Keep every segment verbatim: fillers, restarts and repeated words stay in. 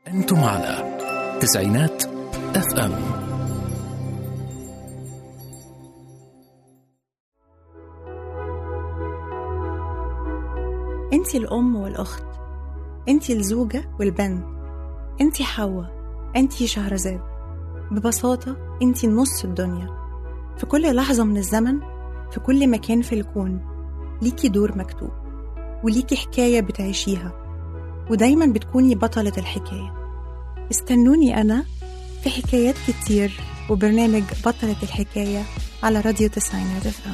أنتم على تسعينات اف ام. انتي الأم والأخت، انتي الزوجة والبنت، انتي حواء، انتي شهرزاد. ببساطة انتي نص الدنيا. في كل لحظة من الزمن، في كل مكان في الكون، ليكي دور مكتوب وليكي حكاية بتعيشيها، ودايما بتكوني بطلة الحكاية. استنوني أنا في حكايات كتير وبرنامج بطلة الحكاية على راديو تسعينات اف ام.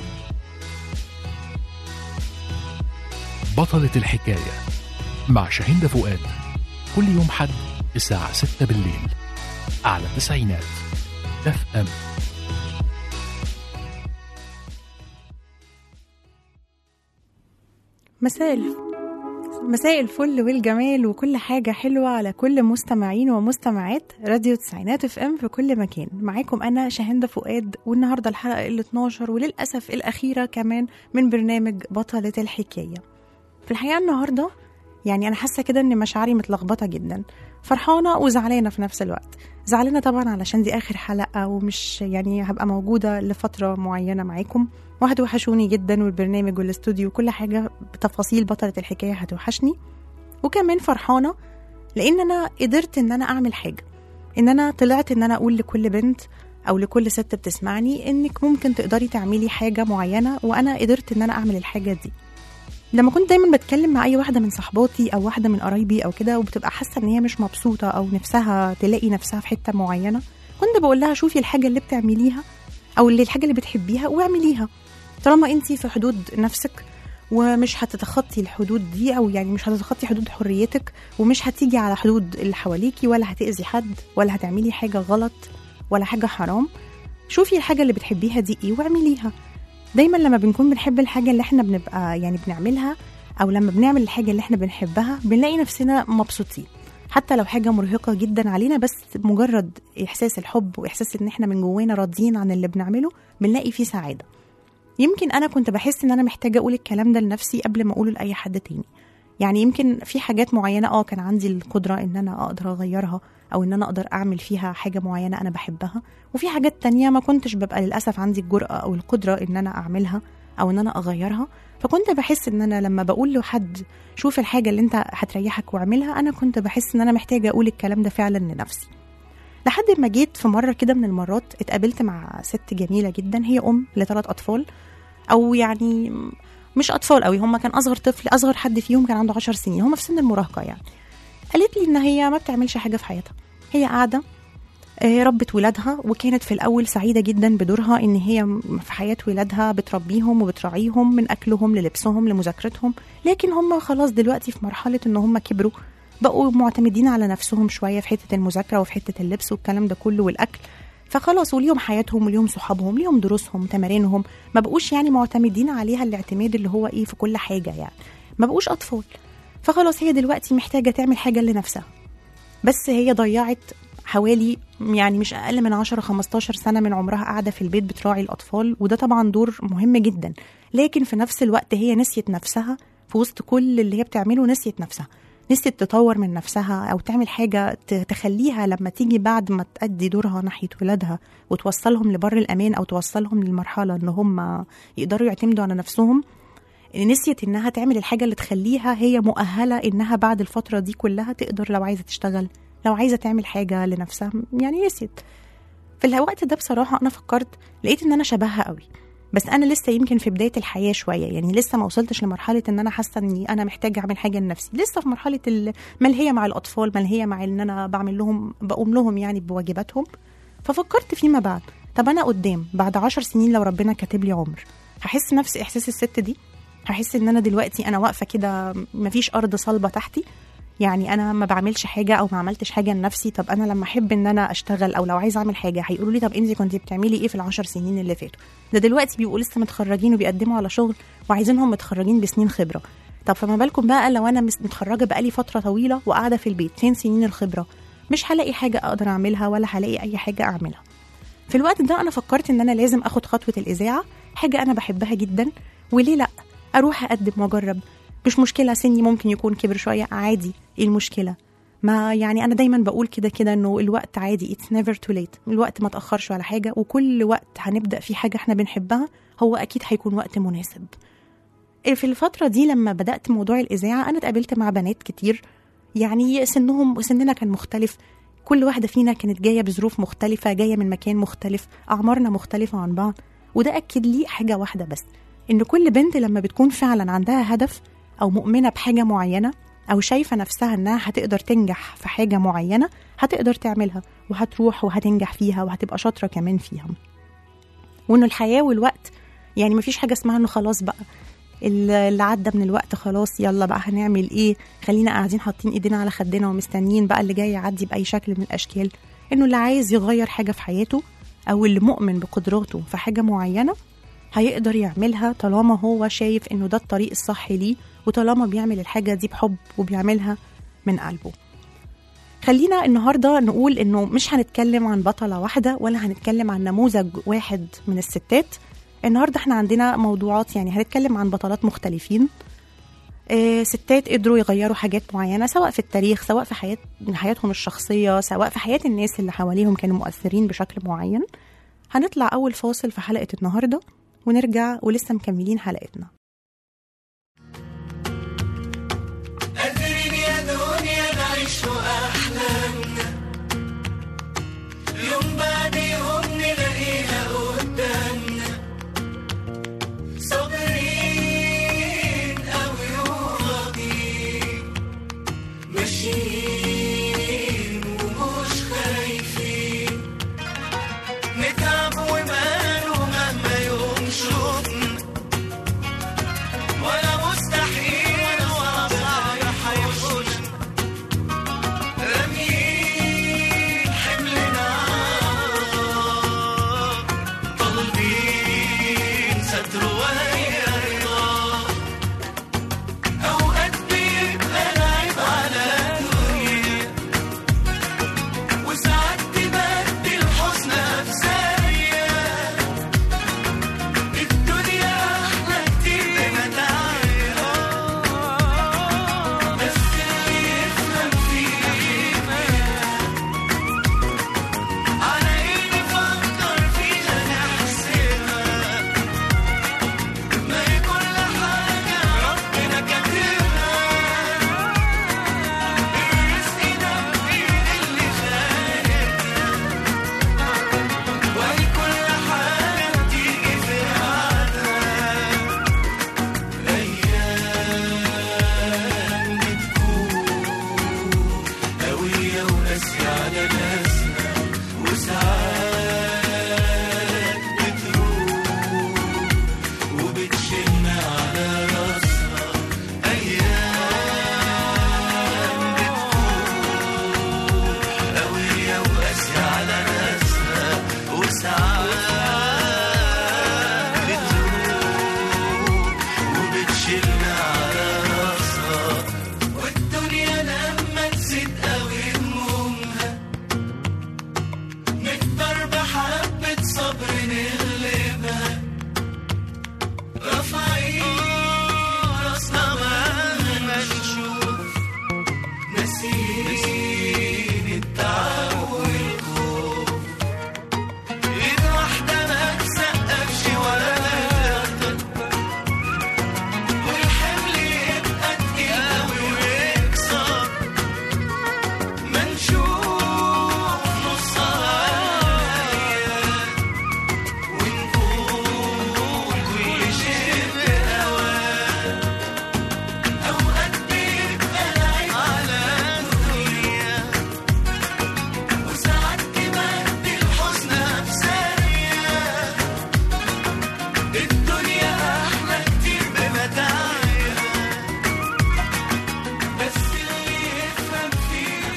بطلة الحكاية مع شاهين فؤاد، كل يوم حد الساعة ستة بالليل على تسعينات اف ام. مساء الف... مساء الفل والجمال وكل حاجة حلوة على كل مستمعين ومستمعات راديو تسعينات اف ام في كل مكان. معاكم أنا شاهين فؤاد، والنهاردة الحلقة ال اتناشر وللأسف الأخيرة كمان من برنامج بطلة الحكاية. في الحقيقة النهاردة يعني أنا حاسة كده إن مشاعري متلخبطة جدا، فرحانة وزعلانة في نفس الوقت. زعلانة طبعا علشان دي آخر حلقة، ومش يعني هبقى موجودة لفترة معينة معاكم، وهتوحشوني جدا، والبرنامج والاستوديو وكل حاجة بتفاصيل بطلة الحكاية هتوحشني. وكمان فرحانة لأن أنا قدرت إن أنا أعمل حاجة، إن أنا طلعت إن أنا أقول لكل بنت أو لكل ست بتسمعني إنك ممكن تقدري تعملي حاجة معينة، وأنا قدرت إن أنا أعمل الحاجة دي. لما كنت دايما بتكلم مع اي واحده من صحباتي او واحده من قرايبي او كده، وبتبقى حاسه ان هي مش مبسوطه او نفسها تلاقي نفسها في حته معينه، كنت بقول لها شوفي الحاجه اللي بتعمليها او اللي الحاجه اللي بتحبيها واعمليها، طالما انتي في حدود نفسك ومش هتتخطي الحدود دي، او يعني مش هتتخطي حدود حريتك، ومش هتيجي على حدود اللي حواليكي، ولا هتأذي حد، ولا هتعملي حاجه غلط ولا حاجه حرام. شوفي الحاجه اللي بتحبيها دي ايه واعمليها. دايما لما بنكون بنحب الحاجة اللي احنا بنبقى يعني بنعملها، او لما بنعمل الحاجة اللي احنا بنحبها، بنلاقي نفسنا مبسوطين، حتى لو حاجة مرهقة جدا علينا، بس مجرد احساس الحب واحساس ان احنا من جوانا راضيين عن اللي بنعمله بنلاقي فيه سعادة. يمكن انا كنت بحس ان انا محتاجة اقول الكلام ده لنفسي قبل ما اقوله لأي حد تاني. يعني يمكن في حاجات معينة اه كان عندي القدرة ان انا اقدر اغيرها، او ان انا اقدر اعمل فيها حاجة معينة انا بحبها، وفي حاجات تانية ما كنتش ببقى للأسف عندي الجرأة او القدرة ان انا اعملها او ان انا اغيرها. فكنت بحس ان انا لما بقول لحد شوف الحاجة اللي انت هتريحك واعملها، انا كنت بحس ان انا محتاجة اقول الكلام ده فعلا لنفسي. لحد ما جيت في مرة كده من المرات اتقابلت مع ست جميلة جدا، هي ام لثلاث اطفال، او يعني مش أطفال قوي، هم كان أصغر طفل أصغر حد فيهم كان عنده عشر سنين، هم في سن المراهقة يعني. قالت لي إن هي ما بتعملش حاجة في حياتها، هي قاعدة ربت ولادها، وكانت في الأول سعيدة جدا بدورها إن هي في حياة ولادها بتربيهم وبتراعيهم من أكلهم للبسهم لمذاكرتهم، لكن هم خلاص دلوقتي في مرحلة إن هم كبروا، بقوا معتمدين على نفسهم شوية في حتة المذاكرة وفي حتة اللبس والكلام ده كله والأكل، فخلاص وليهم حياتهم وليهم صحابهم ليهم دروسهم تمارينهم، ما بقوش يعني معتمدين عليها الاعتماد اللي هو ايه في كل حاجة، يعني ما بقوش أطفال. فخلاص هي دلوقتي محتاجة تعمل حاجة لنفسها، بس هي ضيعت حوالي يعني مش أقل من عشرة خمستاشر سنة من عمرها قاعدة في البيت بتراعي الأطفال، وده طبعا دور مهم جدا، لكن في نفس الوقت هي نسيت نفسها في وسط كل اللي هي بتعمله، نسيت نفسها، نسيت تطور من نفسها أو تعمل حاجة تخليها لما تيجي بعد ما تأدي دورها ناحية ولادها وتوصلهم لبر الأمان أو توصلهم للمرحلة إن هم يقدروا يعتمدوا على نفسهم، نسيت إنها تعمل الحاجة اللي تخليها هي مؤهلة إنها بعد الفترة دي كلها تقدر لو عايزة تشتغل، لو عايزة تعمل حاجة لنفسها، يعني نسيت. في الوقت ده بصراحة أنا فكرت لقيت إن أنا شبهها قوي، بس أنا لسه يمكن في بداية الحياة شوية، يعني لسه ما وصلتش لمرحلة إن أنا حاسة إني أنا محتاجة أعمل حاجة لنفسي، لسه في مرحلة الملهية مع الأطفال، ملهية مع إن أنا بعمل لهم بقوم لهم يعني بواجباتهم. ففكرت فيما بعد، طب أنا قدام بعد عشر سنين لو ربنا كاتب لي عمر، هحس نفس إحساس الست دي؟ هحس إن أنا دلوقتي أنا واقفة كده مفيش أرض صلبة تحتي، يعني أنا ما بعملش حاجة أو ما عملتش حاجة لنفسي. طب أنا لما أحب إن أنا أشتغل أو لو عايز أعمل حاجة هيقولوا لي طب أنتي كنتي بتعملي إيه في العشر سنين اللي فاتوا؟ ده دلوقتي بيبقوا لسه متخرجين وبيقدموا على شغل وعايزينهم متخرجين بسنين خبرة. طب فما بالكم بقى لو أنا متخرجة بقالي فترة طويلة وقاعدة في البيت، فين سنين الخبرة؟ مش هلاقي حاجة أقدر أعملها ولا هلاقي أي حاجة أعملها. في الوقت ده أنا فكرت إن أنا لازم أخد خطوة الإذاعة، حاجة أنا بحبها جدا، وليه لأ أروح أقدم وأجرب. مش مشكلة سني ممكن يكون كبر شوية، عادي، إيه المشكلة؟ ما يعني أنا دايما بقول كده كده إنه الوقت عادي، it's never too late. الوقت ما تأخرش على حاجة، وكل وقت هنبدأ فيه حاجة احنا بنحبها هو أكيد هيكون وقت مناسب. في الفترة دي لما بدأت موضوع الإذاعة أنا اتقابلت مع بنات كتير، يعني سنهم سننا كان مختلف، كل واحدة فينا كانت جاية بظروف مختلفة، جاية من مكان مختلف، أعمارنا مختلفة عن بعض. وده أكد لي حاجة واحدة بس، إن كل بنت لما بتكون فعلا عندها هدف أو مؤمنة بحاجة معينة أو شايفة نفسها إنها هتقدر تنجح في حاجة معينة هتقدر تعملها وهتروح وهتنجح فيها وهتبقى شاطرة كمان فيها. وإنه الحياة والوقت يعني مفيش حاجة اسمها إنه خلاص بقى اللي عدى من الوقت خلاص يلا بقى هنعمل إيه، خلينا قاعدين حاطين إيدينا على خدنا ومستنيين بقى اللي جاي يعدي بأي شكل من الأشكال. إنه اللي عايز يغير حاجة في حياته أو اللي مؤمن بقدراته في حاجة معينة هيقدر يعملها طالما هو شايف إنه ده الطريق الصح ليه، وطالما بيعمل الحاجة دي بحب وبيعملها من قلبه. خلينا النهاردة نقول إنه مش هنتكلم عن بطلة واحدة ولا هنتكلم عن نموذج واحد من الستات. النهاردة احنا عندنا موضوعات، يعني هنتكلم عن بطلات مختلفين، اه ستات قدروا يغيروا حاجات معينة سواء في التاريخ، سواء في حياة حياتهم الشخصية، سواء في حياة الناس اللي حواليهم كانوا مؤثرين بشكل معين. هنطلع أول فاصل في حلقة النهاردة ونرجع ولسه مكملين حلقتنا. قادرين يا دنيا نعيش أحلامنا، يوم بعد يوم نلاقيها قدامنا، صابرين أوي وراضيين، ماشيين ومش خايفين، نتعب وماله مهما يوم شوفنا، ولا مستحيل ولا صعب هيفوتنا، راميين حملنا طالبين ستر وهي رضا. أوقات بيبقى العيب على الدنيا، وساعات تبدل حزنها في ثانية، الدنيا أحلى كتير بمتاعها، بس اللي يفهم فيها على إيه نفكر فيها نحسبها، ما هي كل حاجة ربنا كاتبها، الرزق ده بإيد اللي خالقنا، وهي كل حاجة بتيجي في ميعادها، أيام بتكون قوية وقاسية على ناسنا، وساعات بتروح وبتشيلنا على راسنا، أيام بتكون قوية وقاسية على ناسنا، وساعات بتروح وبتشيلنا على راسنا، والدنيا لما تزيد قوي همومها نقدر بحبة صبر نغلبها، رافعين راسنا مهما نشوف، ناسيين التعب والخوف، ايد واحدة ما تسقفش ولا تكبر، والحمل يبقى تقيل قوي ويكسر، ما نشوف نصها ونقول كل شيء بأوان. أوقات بيبقى العيب على الدنيا، وساعات تبدل حزنها في ثانية، الدنيا أحلى كتير بمتاعها، بس اللي يفهم فيها.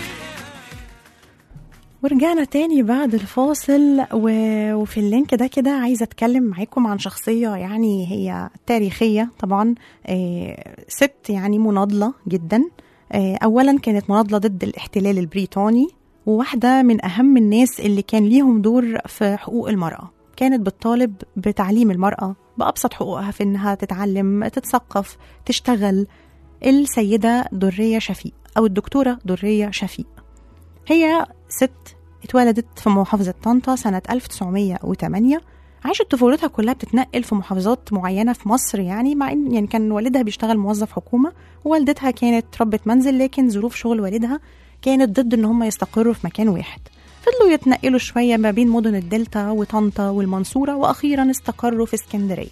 ورجعنا تاني بعد الفاصل و... وفي اللينك ده كده عايزة أتكلم معاكم عن شخصية يعني هي تاريخية طبعا، آه ست يعني مناضلة جدا. آه أولا كانت مناضلة ضد الاحتلال البريطاني، وواحدة من أهم الناس اللي كان ليهم دور في حقوق المرأة. كانت بتطالب بتعليم المرأة بأبسط حقوقها في إنها تتعلم، تتثقف، تشتغل. السيدة درية شفيق أو الدكتورة درية شفيق. هي ست اتولدت في محافظة طنطا سنة ألف وتسعمية وتمانية، عاشت طفولتها كلها بتتنقل في محافظات معينة في مصر، يعني مع إن يعني كان والدها بيشتغل موظف حكومة ووالدتها كانت ربة منزل، لكن ظروف شغل والدها كانت ضد إن هم يستقروا في مكان واحد. فضلوا يتنقلوا شوية ما بين مدن الدلتا وطنطا والمنصورة، وأخيرا استقروا في اسكندرية.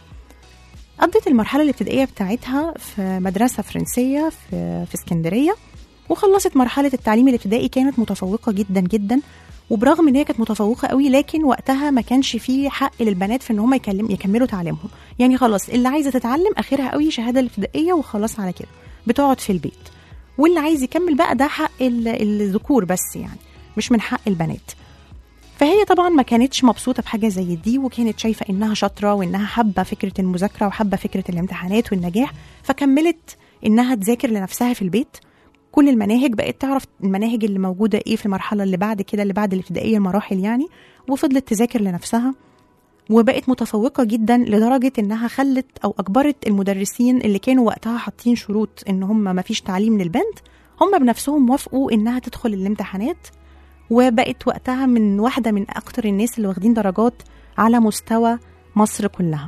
قضت المرحلة الابتدائية بتاعتها في مدرسة فرنسية في, في اسكندرية، وخلصت مرحلة التعليم الابتدائي. كانت متفوقة جدا جدا، وبرغم ان هي كانت متفوقة قوي لكن وقتها ما كانش فيه حق للبنات في ان هم يكلم يكملوا تعليمهم. يعني خلاص اللي عايزة تتعلم اخرها قوي شهادة الابتدائية وخلاص على كده بتقعد في البيت، واللي عايز يكمل بقى ده حق الذكور بس، يعني مش من حق البنات. فهي طبعا ما كانتش مبسوطة بحاجة زي دي، وكانت شايفة إنها شاطرة وإنها حابة فكرة المذاكرة وحابة فكرة الامتحانات والنجاح، فكملت إنها تذاكر لنفسها في البيت كل المناهج، بقت تعرف المناهج اللي موجودة إيه في المرحلة اللي بعد كده اللي بعد الابتدائية المراحل يعني، وفضلت تذاكر لنفسها وبقت متفوقة جدا لدرجة إنها خلت أو أجبرت المدرسين اللي كانوا وقتها حاطين شروط إن هم ما فيش تعليم للبنت، هم بنفسهم وافقوا إنها تدخل الامتحانات، وبقت وقتها من واحدة من أكتر الناس اللي واخدين درجات على مستوى مصر كلها.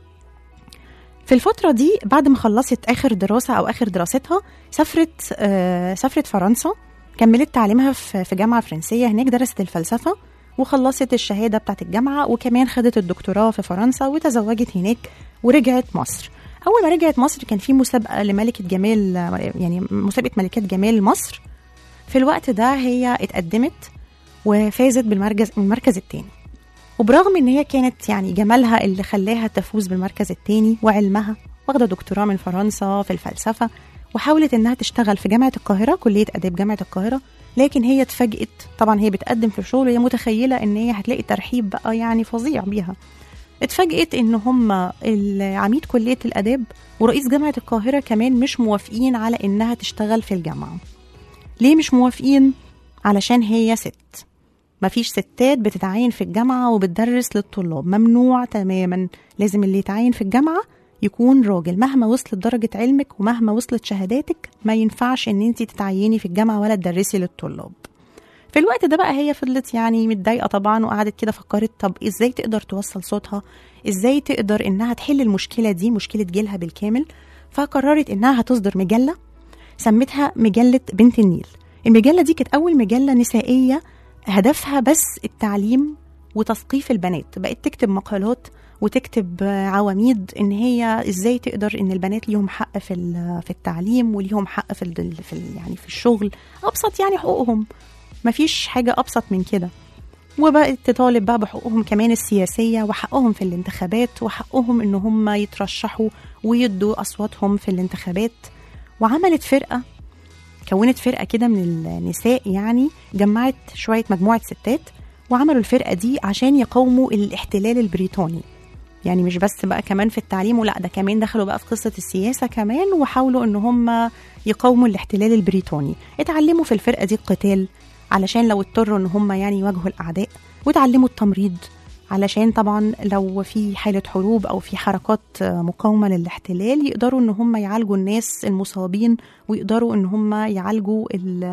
في الفترة دي بعد ما خلصت آخر دراسة أو آخر دراستها سافرت آه سافرت فرنسا، كملت تعليمها في جامعة فرنسية، هناك درست الفلسفة وخلصت الشهادة بتاعت الجامعة، وكمان خدت الدكتوراه في فرنسا وتزوجت هناك ورجعت مصر. أول ما رجعت مصر كان في مسابقة لملكة جمال، يعني مسابقة ملكات جمال مصر. في الوقت ده هي اتقدمت وفازت بالمركز المركز الثاني، وبرغم ان هي كانت يعني جمالها اللي خلاها تفوز بالمركز الثاني وعلمها، واخده دكتوراه من فرنسا في الفلسفه، وحاولت انها تشتغل في جامعه القاهره كليه اداب جامعه القاهره، لكن هي اتفاجئت. طبعا هي بتقدم في الشغل وهي متخيله ان هي هتلاقي ترحيب بقى يعني فظيع بيها. اتفاجئت ان هم عميد كليه الاداب ورئيس جامعه القاهره كمان مش موافقين على انها تشتغل في الجامعه. ليه مش موافقين؟ علشان هي ست، مفيش ستات بتتعين في الجامعة وبتدرس للطلاب، ممنوع تماما. لازم اللي يتعين في الجامعة يكون راجل، مهما وصلت درجة علمك ومهما وصلت شهاداتك ما ينفعش ان انتي تتعيني في الجامعة ولا تدرسي للطلاب. في الوقت ده بقى هي فضلت يعني متضايقة طبعا، وقعدت كده فكرت طب ازاي تقدر توصل صوتها، ازاي تقدر انها تحل المشكلة دي، مشكلة جيلها بالكامل. فقررت انها هتصدر مجلة سمتها مجلة بنت النيل. المجلة دي كانت أول مجلة نسائية هدفها بس التعليم وتثقيف البنات، بقت تكتب مقالات وتكتب عواميد ان هي ازاي تقدر ان البنات ليهم حق في في التعليم وليهم حق في ال في ال يعني في الشغل، ابسط يعني حقوقهم، مفيش حاجة ابسط من كده. وبقت تطالب بقى بحقوقهم كمان السياسية وحقهم في الانتخابات وحقهم ان هم يترشحوا ويدوا اصواتهم في الانتخابات. وعملت فرقة، كونت فرقة كده من النساء، يعني جمعت شوية مجموعة ستات وعملوا الفرقة دي عشان يقاوموا الاحتلال البريطاني. يعني مش بس بقى كمان في التعليم، ولا ده كمان دخلوا بقى في قصة السياسة كمان، وحاولوا ان هم يقاوموا الاحتلال البريطاني. اتعلموا في الفرقة دي القتال علشان لو اضطروا ان هم يعني يواجهوا الأعداء، وتعلموا التمريض علشان طبعا لو في حالة حروب أو في حركات مقاومة للاحتلال يقدروا ان هم يعالجوا الناس المصابين، ويقدروا ان هم يعالجوا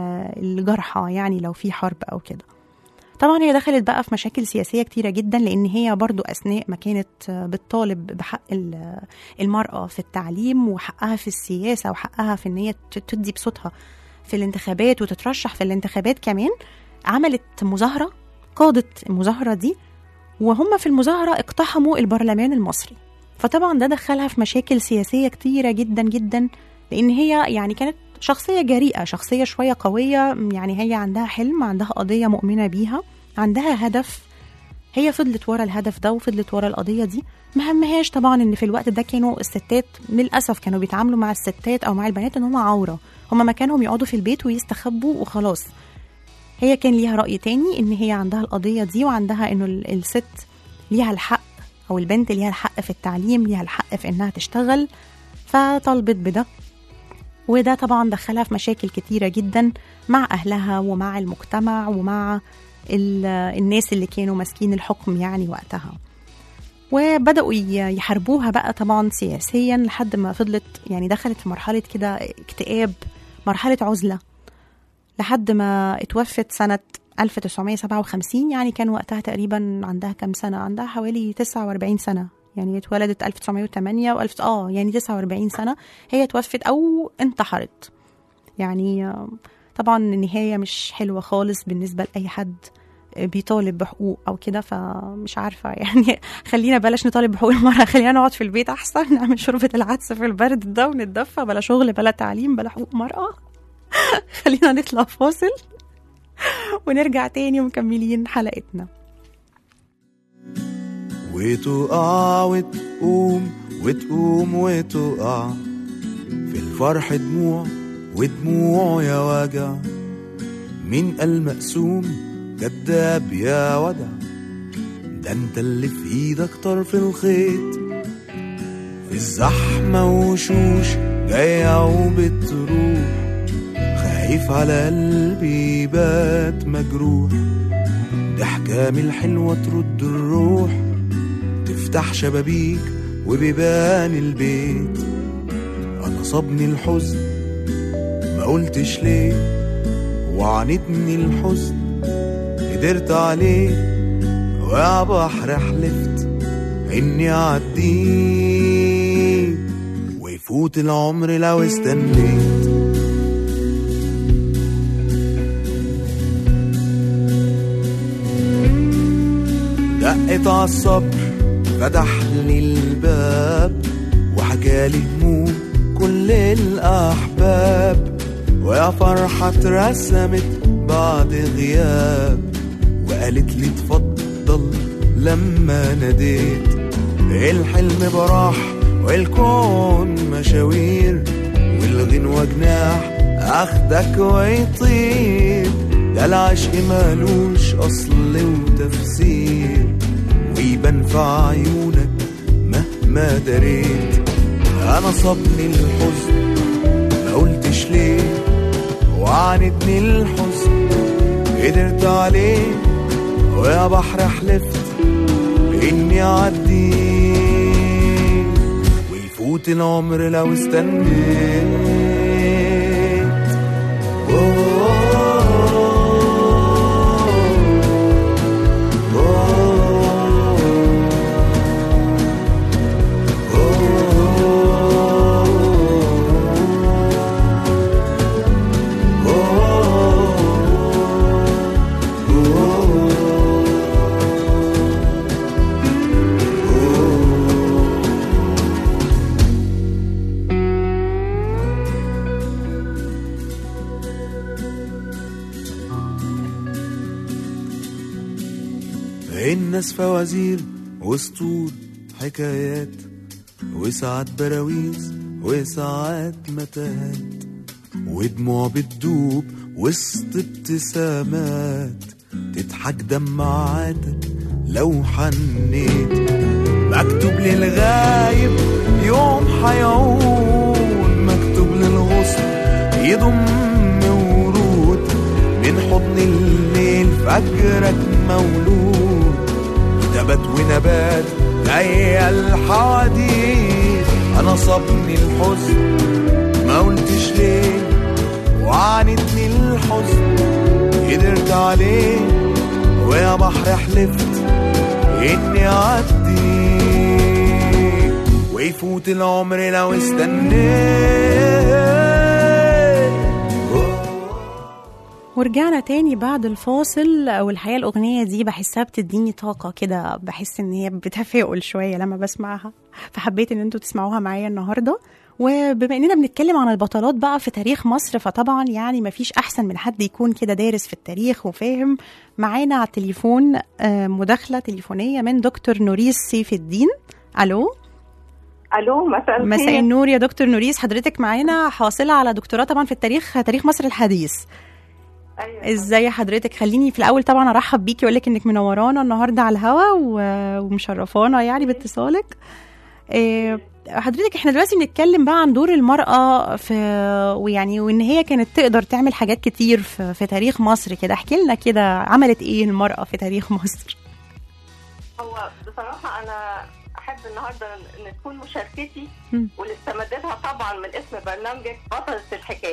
الجرحى يعني لو في حرب أو كده. طبعا هي دخلت بقى في مشاكل سياسية كتيرة جدا، لأن هي برضو أثناء ما كانت بتطالب بحق المرأة في التعليم وحقها في السياسة وحقها في ان هي تدي بصوتها في الانتخابات وتترشح في الانتخابات كمان، عملت مظاهرة، قادت المظاهرة دي، وهم في المظاهرة اقتحموا البرلمان المصري. فطبعا ده دخلها في مشاكل سياسية كتيرة جدا جدا، لأن هي يعني كانت شخصية جريئة، شخصية شوية قوية، يعني هي عندها حلم، عندها قضية مؤمنة بيها، عندها هدف، هي فضلت ورا الهدف ده وفضلت ورا القضية دي. مهمهاش طبعا ان في الوقت ده كانوا الستات للأسف كانوا بيتعاملوا مع الستات أو مع البنات ان هم عورة، هم مكانهم يقعدوا في البيت ويستخبوا وخلاص. هي كان ليها رأي تاني ان هي عندها القضية دي، وعندها انه الست ليها الحق او البنت ليها الحق في التعليم، ليها الحق في انها تشتغل، فطلبت بده. وده طبعا دخلها في مشاكل كتيرة جدا مع أهلها ومع المجتمع ومع الناس اللي كانوا ماسكين الحكم يعني وقتها. وبدأوا يحاربوها بقى طبعا سياسيا لحد ما فضلت يعني دخلت في مرحلة كده اكتئاب مرحلة عزلة لحد ما اتوفت سنة ألف وتسعمية وسبعة وخمسين. يعني كان وقتها تقريبا عندها كام سنة؟ عندها حوالي تسعة وأربعين سنة. يعني اتولدت ألف وتسعمية وتمانية وألف اه يعني تسعة وأربعين سنة هي توفت أو انتحرت. يعني طبعا النهاية مش حلوة خالص بالنسبة لأي حد بيطالب بحقوق أو كده، فمش عارفة يعني خلينا بلاش نطالب بحقوق المرأة، خلينا نقعد في البيت أحسن، نعمل شوربة العدس في البرد ده ونتدفى، بلا شغل بلا تعليم بلا حقوق مرأة. خلينا نطلع فاصل ونرجع تاني ومكملين حلقتنا. وتقع وتقوم وتقوم وتقع في الفرح دموع ودموع يا وجع، مين قال مقسوم كداب يا ودع، ده انت اللي في ايدك طرف الخيط، في الزحمة وشوش جاية وبتروح، خايف على قلبي بات مجروح، ضحكة من الحلوة ترد الروح، تفتح شبابيك وبيبان البيت، انا صابني الحزن ما قلتش ليه، وعانتني الحزن قدرت عليه، ويا بحر حلفت اني اعديه، ويفوت العمر لو استنيت. دقت عالصبر فتح لي الباب، وحكالي هموم كل الأحباب، ويا فرحة اترسمت بعد غياب، وقالت لي تفضل لما ناديت، الحلم براح والكون مشاوير، والغنوة جناح أخدك ويطير، ده العشق مالوش أصل وتفسير، ويبان في عيونك مهما دريت، أنا صابني الحزن ما قلتش ليه، وعانتني الحزن قدرت عليه، ويا بحر حلفت إني أعديه، ويفوت العمر لو استنيت. الناس فوازير وسطور حكايات، وساعات براويز وساعات متاهات، ودموع بتدوب وسط ابتسامات، تضحك دمعاتك لو حنيت، مكتوب للغايب يوم حيعود، مكتوب للغصن يضم ورود، من حضن الليل فجرك مولود، نبات ونبات جاية الحواديت، انا صابني الحزن ما قلتش ليه، وعانتني الحزن قدرت عليه، ويا بحر حلفت اني اعديه، ويفوت العمر لو استنيت. ورجعنا تاني بعد الفاصل. والحقيقة الأغنية دي بحسها بتديني طاقة كده، بحس إن هي بتفاؤل شوية لما بسمعها، فحبيت إن انتوا تسمعوها معايا النهاردة. وبما إننا بنتكلم عن البطلات بقى في تاريخ مصر، فطبعا يعني مفيش أحسن من حد يكون كده دارس في التاريخ وفاهم. معانا على التليفون مداخلة تليفونية من دكتور نوريس سيف الدين. ألو. الو، مساء الخير. مساء النور يا دكتور نوريس، حضرتك معانا حاصلة على دكتوراه طبعا في التاريخ، تاريخ مصر الحديث. أيوة. ازاي حضرتك؟ خليني في الاول طبعا ارحب بيكي واقول لك انك منورانا النهارده على الهوا ومشرفانا يعني باتصالك. إيه حضرتك، احنا دلوقتي بنتكلم بقى عن دور المرأة في ويعني وان هي كانت تقدر تعمل حاجات كتير في, في تاريخ مصر كده. احكي لنا كده عملت ايه المرأة في تاريخ مصر؟ هو بصراحة انا احب النهارده ان تكون مشاركتي م. واللي استمدتها طبعا من اسم برنامجك بطلة الحكاية.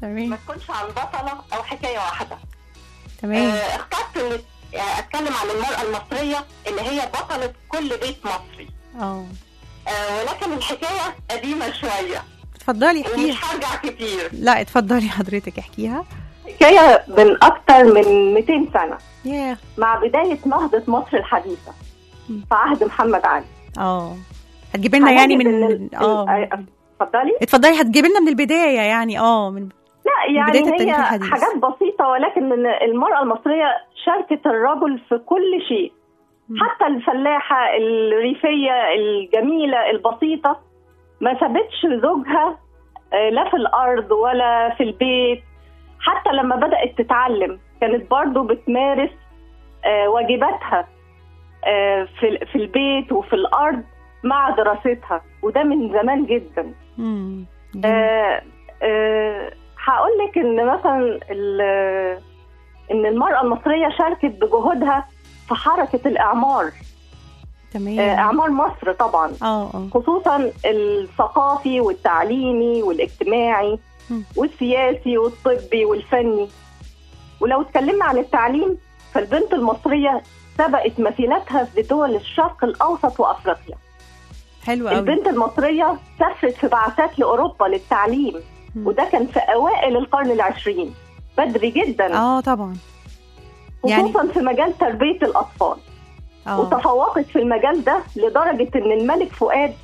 تمام ما تكونش عن بطله او حكايه واحده. تمام. آه، اخترت إن يعني اتكلم عن المراه المصريه اللي هي بطله كل بيت مصري. اه آه، ولكن الحكايه قديمه شويه اتفضلي احكيها. ومش هرجع كتير. لا اتفضلي حضرتك احكيها. حكايه من اكتر من مئتين سنه، ياه. مع بدايه نهضه مصر الحديثه م. في عهد محمد علي. اه هتجيبي لنا يعني هنجد من إن ال- اه ال- اتفضلي. اتفضلي هتجيبي لنا من البدايه يعني اه من لا يعني بداية التاريخ هي الحديث. حاجات بسيطة، ولكن إن المرأة المصرية شاركت الرجل في كل شيء. م. حتى الفلاحة الريفية الجميلة البسيطة ما سابتش زوجها آه، لا في الأرض ولا في البيت. حتى لما بدأت تتعلم كانت برضو بتمارس آه، واجباتها آه، في في البيت وفي الأرض مع دراستها، وده من زمان جدا. مم. آه آه هقول لك ان مثلا ال- ان المرأة المصرية شاركت بجهودها في حركة الإعمار. تمام. آه إعمار مصر طبعا، اه اه خصوصا الثقافي والتعليمي والاجتماعي م. والسياسي والطبي والفني. ولو اتكلمنا عن التعليم فالبنت المصرية سبقت مثيلتها في دول الشرق الأوسط وأفريقيا. حلو قوي. البنت المصرية سافرت في بعثات لأوروبا للتعليم، م. وده كان في أوائل القرن العشرين، بدري جدا. اه طبعا. خصوصا يعني في مجال تربية الأطفال. اه وتفوقت في المجال ده لدرجة إن الملك فؤاد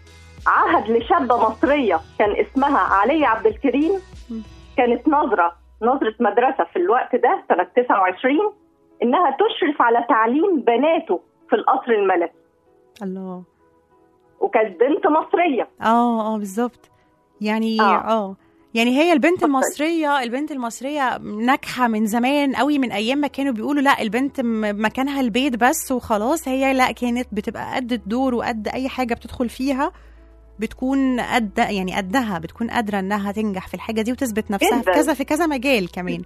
عهد لشابة مصرية كان اسمها علي عبد الكريم. م. كانت نظرة نظرة مدرسة في الوقت ده سنة تسعة وعشرين، إنها تشرف على تعليم بناته في القصر الملكي، الله. وكانت بنت مصرية. اه اه بالظبط. يعني آه. اه يعني هي البنت اتفضلي. المصرية البنت المصرية ناجحة من زمان قوي، من أيام ما كانوا بيقولوا لا البنت م- مكانها البيت بس وخلاص. هي لا كانت بتبقى قد الدور وقد أي حاجة بتدخل فيها، بتكون قد يعني قدها، بتكون قادرة إنها تنجح في الحاجة دي وتثبت نفسها في جداً. كذا في كذا مجال كمان.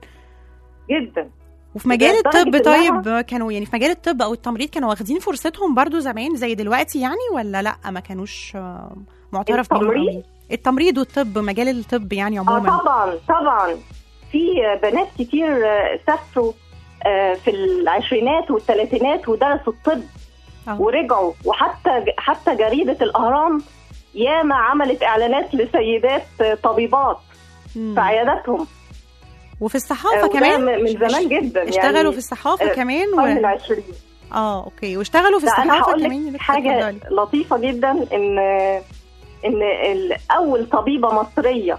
جدا. وفي مجال لدرجة الطب إنها- طيب كانوا يعني في مجال الطب أو التمريض كانوا واخدين فرصتهم برضو زمان زي دلوقتي يعني، ولا لا ما كانوش آه، معترف بيهم التمريض؟ قوي؟ التمريض والطب، مجال الطب يعني اه عموما. طبعا طبعا في بنات كتير آه، سافروا آه، في العشرينات والثلاثينات ودرسوا الطب آه. ورجعوا. وحتى حتى جريدة الأهرام ياما عملت إعلانات لسيدات آه، طبيبات مم. في عياداتهم. وفي آه، الصحافة وده كمان من من زمان جدا اشتغلوا يعني في الصحافة آه، كمان القرن و... العشرين. اه اوكي واشتغلوا في لا أنا الصحافة هقول كمان. لك حاجة اتفضلي. لطيفة جدا، إن إن ال- أول طبيبة مصرية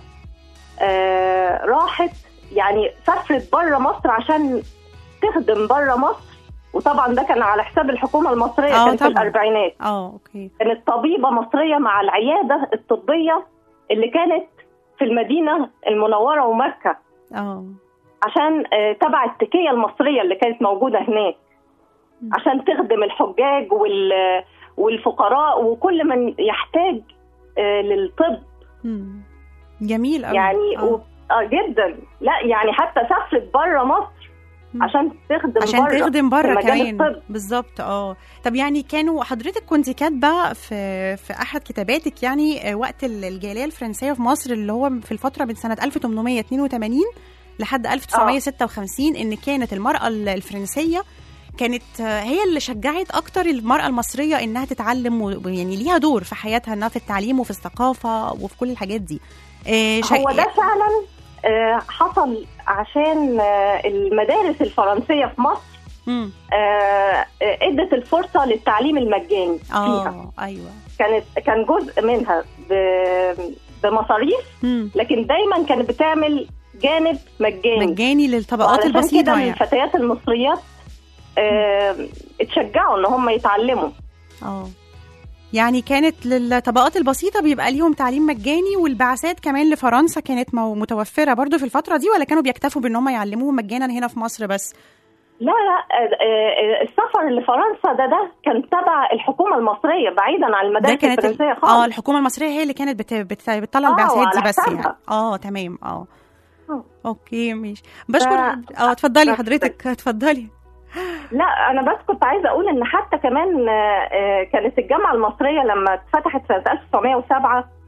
آه، راحت يعني سافرت بره مصر عشان تخدم بره مصر، وطبعا ده كان على حساب الحكومة المصرية. آه، كان في طبعاً. الأربعينات. اه اوكي. كانت طبيبة مصرية مع العيادة الطبية اللي كانت في المدينة المنورة ومكة، اه عشان آه، تبع التكية المصرية اللي كانت موجودة هناك، م. عشان تخدم الحجاج وال- والفقراء وكل من يحتاج آه، للطب. مم. جميل قوي. يعني آه. و... آه جدا. لا يعني حتى سافرت بره مصر مم. عشان تخدم عشان بره تخدم بره في مجال كمان. الطب. بالظبط. اه طب يعني كانوا حضرتك كنت كاتبه في في احد كتاباتك يعني آه، وقت ال- الجاليه الفرنسيه في مصر اللي هو في الفتره من سنه ألف وثمانمائة واثنين وثمانين لحد ألف وتسعمائة وستة وخمسين ان كانت المراه ال- الفرنسيه كانت آه، هي اللي شجعت اكتر المراه المصريه انها تتعلم ويعني ليها دور في حياتها انها في التعليم وفي الثقافه وفي كل الحاجات دي. آه، شا- هو ده فعلا آه، حصل عشان آه، المدارس الفرنسية في مصر مم. آه، آه، ادت الفرصة للتعليم المجاني فيها. اه ايوه. كانت كان جزء منها ب- بمصاريف، مم. لكن دايما كانت بتعمل جانب مجاني مجاني للطبقات وعلشان البسيطه كده يعني. الفتيات المصريات آه، اتشجعوا ان هم يتعلموا. اه يعني كانت للطبقات البسيطة بيبقى ليهم تعليم مجاني، والبعثات كمان لفرنسا كانت مو- متوفرة برضو في الفترة دي، ولا كانوا بيكتفوا بان هم يعلموهم مجانا هنا في مصر بس؟ لا لا آه، آه، السفر لفرنسا ده ده كان تبع الحكومة المصرية بعيدا عن ده المدارس كانت الفرنسية ال- خالص. اه الحكومة المصرية هي اللي كانت بت... بت... بتطلع آه، البعثات دي وعلى بس حسابها. يعني. اه تمام. اه آه. اوكي ماشي. بشكر ف- حضرتك. اه اتفضلي بس- حضرتك اتفضلي. لا أنا بس كنت عايزة أقول إن حتى كمان آه، آه، كانت الجامعة المصرية لما اتفتحت سنة ألف وتسعمائة وسبعة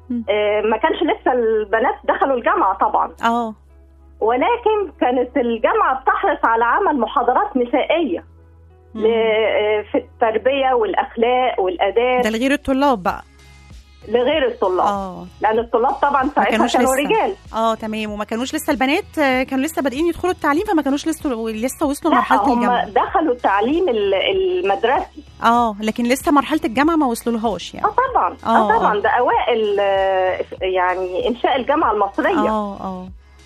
آه، ما كانش لسه البنات دخلوا الجامعة طبعا، اه ولكن كانت الجامعة بتحرص على عمل محاضرات نسائية ل- آه، في التربية والأخلاق والآداب ده لغير الطلاب بقى. لغير الطلاب، اه لأن الطلاب طبعا ما ساعتها كانوش كانوا لسه. رجال. اه تمام، وما كانوش لسه البنات آه، كانوا لسه بادئين يدخلوا التعليم، فما كانوش لسه لسه وصلوا لا، مرحله هم الجامعه. دخلوا التعليم ال- المدرسي. اه لكن لسه مرحله الجامعه ما وصلولهاش يعني. اه طبعا آه، اه طبعا آه. ده اوائل آه، يعني انشاء الجامعه المصريه. اه اه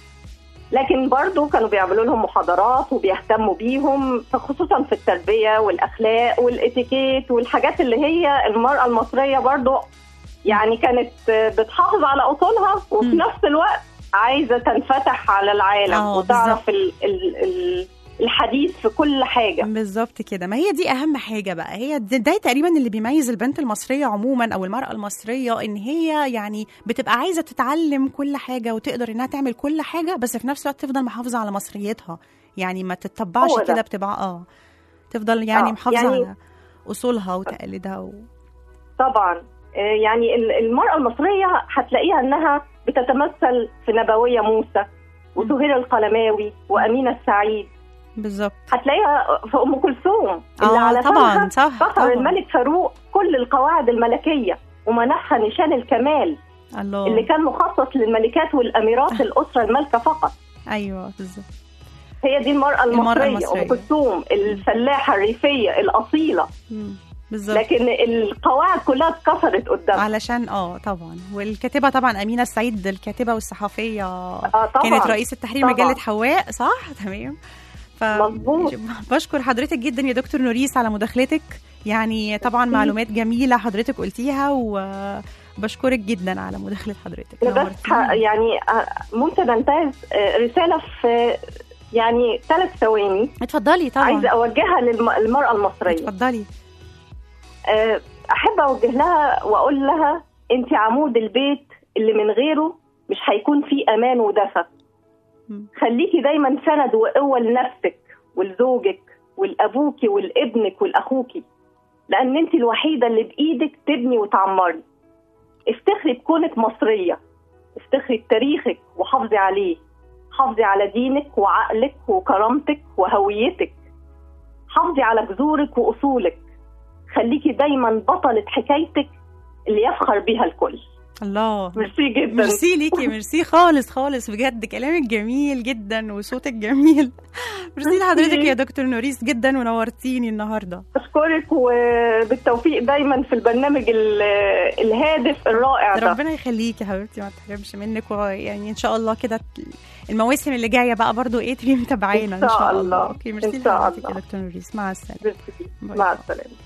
لكن برضو كانوا بيعملوا لهم محاضرات وبيهتموا بيهم، خصوصا في التربيه والاخلاق والاتيكيت والحاجات اللي هي المراه المصريه برضو يعني كانت بتحافظ على اصولها، وفي م. نفس الوقت عايزه تنفتح على العالم آه، وتعرف ال ال ال الحديث في كل حاجه. بالظبط كده. ما هي دي اهم حاجه بقى، هي ده, ده تقريبا اللي بيميز البنت المصريه عموما او المراه المصريه، ان هي يعني بتبقى عايزه تتعلم كل حاجه وتقدر انها تعمل كل حاجه، بس في نفس الوقت تفضل محافظه على مصريتها، يعني ما تتطبعش هو ده. كده، بتبقى اه تفضل يعني آه، محافظه يعني- على اصولها وتقاليدها و... طبعا آه، يعني ال- المرأة المصرية هتلاقيها أنها بتتمثل في نبوية موسى وسهير القلماوي وأمينة السعيد. بالظبط. هتلاقيها في أم كلثوم اللي آه، على طبعاً، فمها صح، كسر طبعاً. الملك فاروق كل القواعد الملكية ومنحها نشان الكمال الله. اللي كان مخصص للملكات والأميرات الأسرة المالكة فقط. ايوه بالظبط. هي دي المرأة المرأة المصرية، المصرية. أم كلثوم الفلاحة الريفية الأصيلة. مم، بالظبط. لكن القواعد كلها اتكسرت قدامها. علشان اه طبعا، والكاتبه طبعا امينه السعيد، الكاتبه والصحفيه آه طبعاً. كانت رئيسه تحرير طبعاً. مجله حواء، صح تمام. ف مظبوط. بشكر حضرتك جدا يا دكتور نوريس على مداخلتك، يعني طبعا معلومات جميله حضرتك قلتيها، وبشكرك جدا على مداخله حضرتك. أنا بس نورتيني. ه- يعني آه، ممكن انتهز آه، رسالة في يعني ثلاث ثواني اتفضلي طبعا. عايزة أوجهها للمرأة المصرية. اتفضلي. آه، أحب أوجه لها وأقول لها أنت عمود البيت اللي من غيره مش هيكون فيه أمان ودفى. مم. خليكي دايما سند وقوة لنفسك ولزوجك ولأبوكي ولابنك ولأخوكي، لأن أنت الوحيدة اللي بإيدك تبني وتعمري. افتخري بكونك مصرية، افتخري بتاريخك وحافظي عليه، حافظي على دينك وعقلك وكرامتك وهويتك، حافظي على جذورك وأصولك، خليكي دايما بطلة حكايتك اللي يفخر بيها الكل. الله. ميرسي جدا. ميرسي ليكي، ميرسي خالص خالص بجد، كلامك جميل جدا وصوتك جميل. ميرسي لحضرتك يا دكتور نوريس جدا، ونورتيني النهارده. أشكرك وبالتوفيق دايما في البرنامج ال- الهادف الرائع ده. ربنا يخليكي يا حبيبتي، ما تحرمش منك، ويعني ان شاء الله كده المواسم اللي جايه بقى برضو ايه تبقي متابعينا إن شاء الله. اوكي ميرسي إن شاء لحضرتك يا الله. دكتور نوريس، مع السلامه. ميرسي. باي مع باي. السلامة.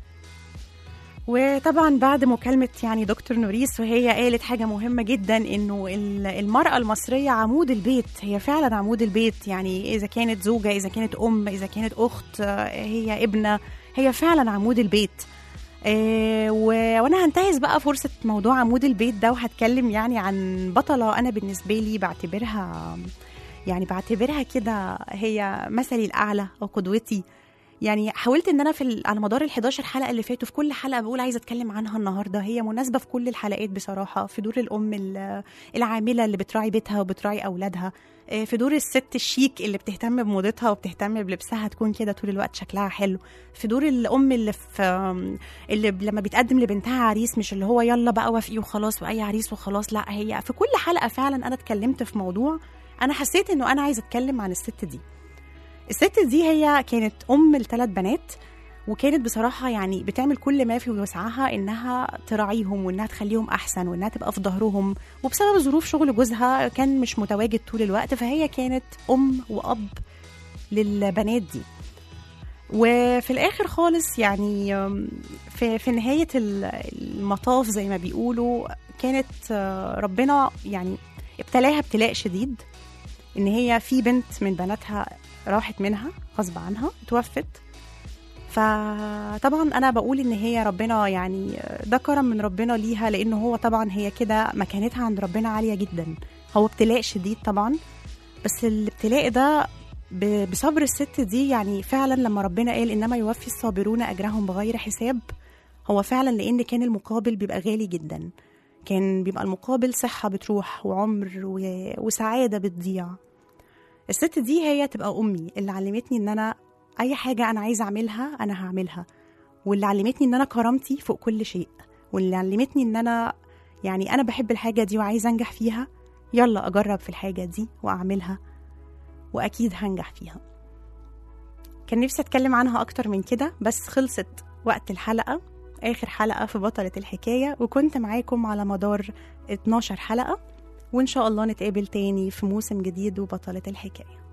وطبعا بعد مكالمة يعني دكتور نوريس، وهي قالت حاجة مهمة جدا، انه ال- المرأة المصرية عمود البيت، هي فعلا عمود البيت، يعني اذا كانت زوجة، اذا كانت ام، اذا كانت اخت، آه، هي ابنة، هي فعلا عمود البيت. آه، و- وانا هنتهز بقى فرصة موضوع عمود البيت ده، وهتكلم يعني عن بطلة انا بالنسبة لي بعتبرها يعني بعتبرها كده هي مثلي الاعلى او قدوتي. يعني حاولت ان انا في ال- على مدار الحداشر حلقه اللي فاتوا، في كل حلقه بقول عايزه اتكلم عنها النهارده، هي مناسبه في كل الحلقات بصراحه، في دور الام ال- العامله اللي بتراعي بيتها وبتراعي اولادها، آه، في دور الست الشيك اللي بتهتم بموضتها وبتهتم بلبسها تكون كده طول الوقت شكلها حلو، في دور الام اللي في آم، اللي ب- لما بتقدم لبنتها عريس، مش اللي هو يلا بقى وافقي وخلاص واي عريس وخلاص، لا، هي في كل حلقه فعلا انا اتكلمت في موضوع انا حسيت انه انا عايزه اتكلم عن الست دي. الست دي هي كانت ام لثلاث بنات، وكانت بصراحة يعني بتعمل كل ما في وسعها إنها تراعيهم وإنها تخليهم أحسن وإنها تبقى في ظهرهم، وبسبب ظروف شغل جوزها كان مش متواجد طول الوقت، فهي كانت أم وأب للبنات دي. وفي الآخر خالص يعني في, في نهاية المطاف زي ما بيقولوا، كانت ربنا يعني ابتلاها ابتلاء شديد، إن هي في بنت من بناتها راحت منها غصب عنها، توفت. فطبعا انا بقول ان هي ربنا يعني ده كرم من ربنا ليها، لانه هو طبعا هي كده مكانتها عند ربنا عالية جدا. هو ابتلاء شديد طبعا، بس الابتلاء ده بصبر الست دي، يعني فعلا لما ربنا قال انما يوفي الصابرون اجرهم بغير حساب، هو فعلا لان كان المقابل بيبقى غالي جدا. كان بيبقى المقابل صحة بتروح وعمر و... وسعادة بتضيع. الست دي هي تبقى أمي اللي علمتني إن أنا أي حاجة أنا عايزة أعملها أنا هعملها، واللي علمتني إن أنا كرامتي فوق كل شيء، واللي علمتني إن أنا يعني أنا بحب الحاجة دي وعايزة أنجح فيها، يلا أجرب في الحاجة دي وأعملها وأكيد هنجح فيها. كان نفسي أتكلم عنها أكتر من كده، بس خلصت وقت الحلقة، آخر حلقة في بطلة الحكاية، وكنت معاكم على مدار اتناشر حلقة، وإن شاء الله نتقابل تاني في موسم جديد وبطلة الحكاية.